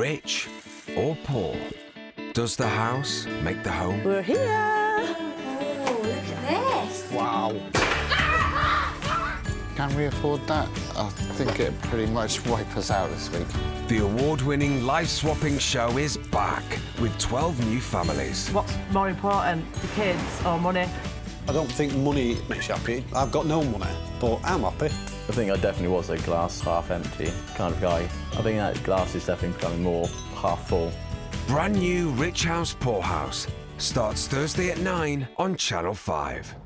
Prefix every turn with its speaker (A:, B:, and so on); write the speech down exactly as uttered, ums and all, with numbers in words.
A: Rich or poor? Does the house make the home?
B: We're here!
C: Oh, look at this!
D: Wow. Can we afford that? I think it'd pretty much wipe us out this week.
A: The award-winning life-swapping show is back with twelve new families.
B: What's more important, the kids or money?
E: I don't think money makes you happy. I've got no money, but I'm happy.
F: I think I definitely was a glass half empty kind of guy. I think that glass is definitely becoming more half full.
A: Brand new Rich House, Poor House starts Thursday at nine on Channel five.